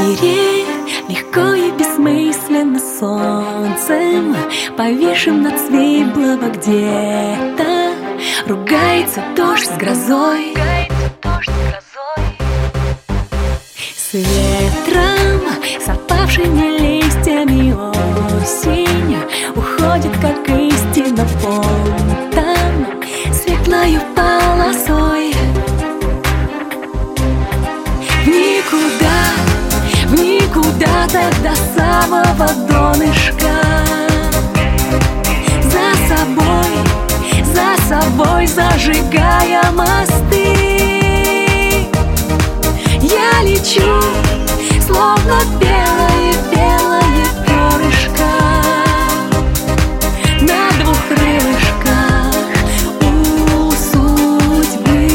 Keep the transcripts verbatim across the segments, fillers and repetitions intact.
мире легко и бессмысленно солнцем, повешен над Свиблово где-то, ругается дождь с грозой. С ветром, с опавшими листьями осень уходит, как истина, фонтан светлою полосой. В никуда, в никуда, так до самого донышка. За собой, за собой зажигая мосты, я лечу, словно белое-белое перышко на двух крылышках у судьбы.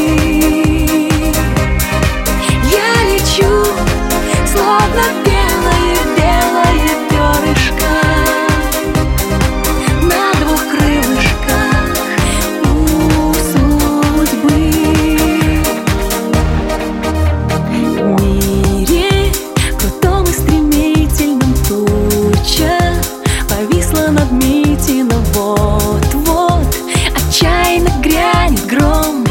Я лечу, словно белое-белое перышко на двух крылышках у судьбы. В мире крутом и стремительном туча повисла над Митино, вот-вот отчаянно грянет гром.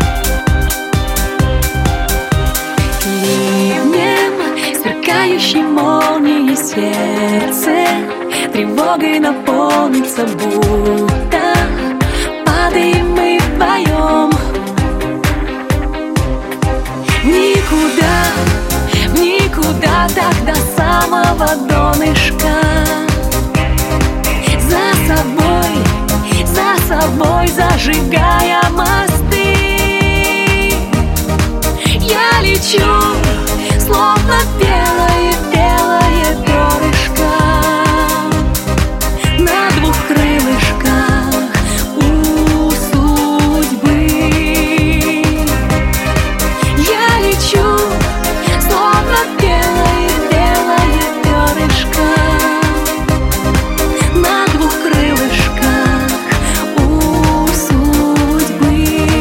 Ливнем, сверкающей молнией сердце тревогой наполнится, будто падаем мы вдвоем. В никуда, в никуда, так до самого донышка. За собой, за собой зажигая мосты, я лечу, словно белое-белое перышко на двух крылышках у судьбы. Я лечу, словно белое-белое перышко на двух крылышках у судьбы.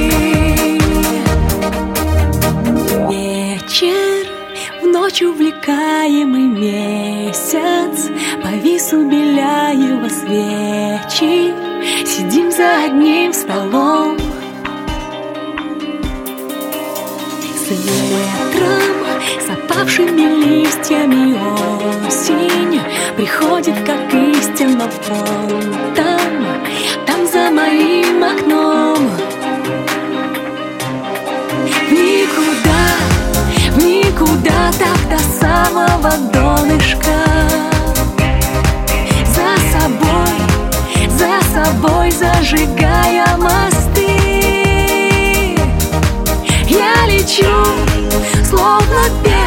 Вечер, в ночь увлекаемый месяц повис у Беляева свечи, сидим за одним столом. С ветром, с опавшими листьями осень приходит, как истина, фонтан там за моим окном. В никуда, в никуда, так до самого донышка. За собой, за собой зажигая мосты, я лечу, словно белое